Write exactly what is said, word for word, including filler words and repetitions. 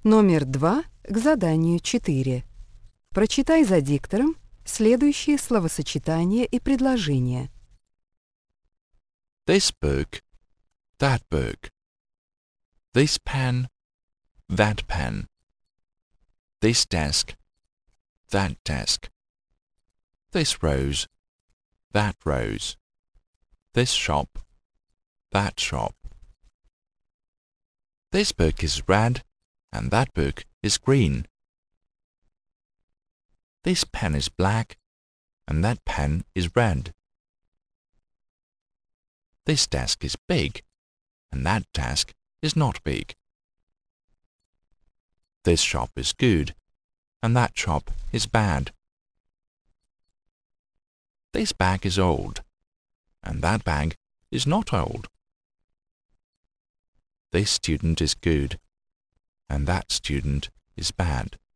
Номер два к заданию четыре. Прочитай за диктором следующие словосочетания и предложения. This book, that book. This pen, that pen. This desk, that desk. This rose, that rose. This shop, that shop. This book is red and that book is green. This pen is black and that pen is red. This desk is big and that desk is not big. This shop is good and that shop is bad. This bag is old and that bag is not old. This student is good and that student is bad.